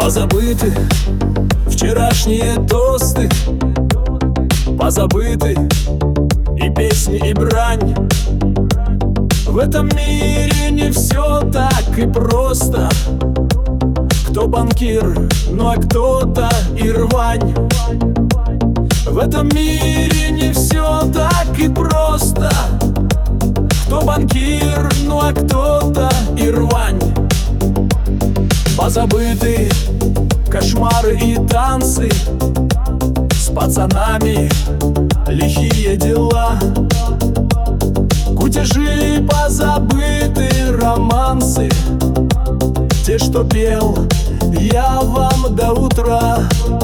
Позабыты вчерашние тосты, позабыты и песни, и брань. В этом мире не все так и просто. Кто банкир, ну а кто-то и рвань. В этом мире не все так и просто. Кто банкир, ну а кто-то и рвань. Позабыты кошмары и танцы, с пацанами лихие дела. Кутежи, позабыты романсы, те, что пел я вам до утра.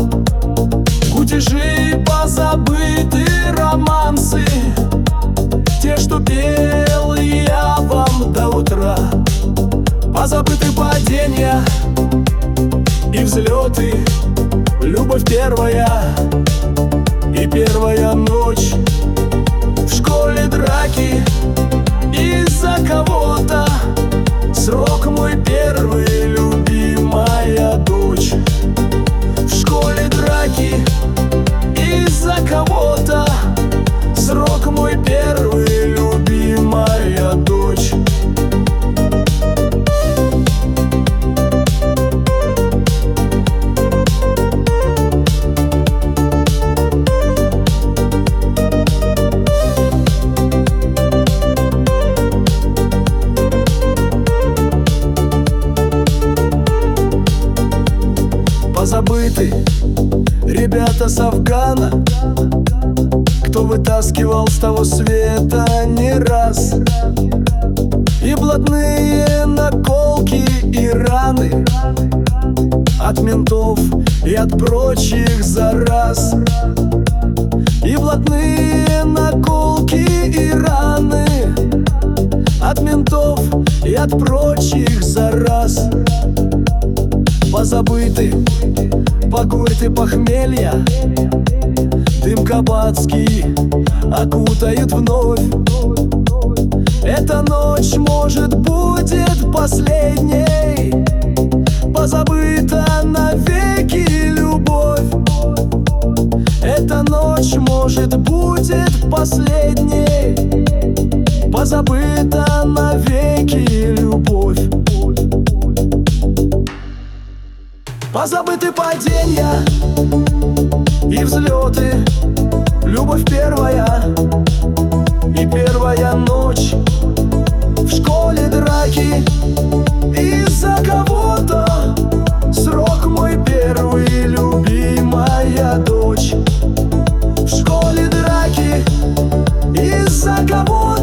Кутежи, позабыты романсы, те, что пел я вам до утра. Позабыты падения и взлеты, любовь первая и первая ночь. В школе драки из-за кого-то, срок мой первый, любимая дочь. В школе драки из-за кого-то, срок мой первый, любимая дочь. Позабыты ребята с Афгана, кто вытаскивал с того света не раз. И блатные наколки и раны от ментов и от прочих зараз. И блатные наколки и раны от ментов и от прочих зараз. Позабыты погойты похмелья, дым кабацкий окутает вновь. Эта ночь, может, будет последней. Позабыта навеки любовь. Эта ночь, может, будет последней. Позабыта навеки любовь. Позабыты падения и взлеты, любовь первая и первая ночь. В школе драки из-за кого-то, срок мой первый, любимая дочь. В школе драки из-за кого-то,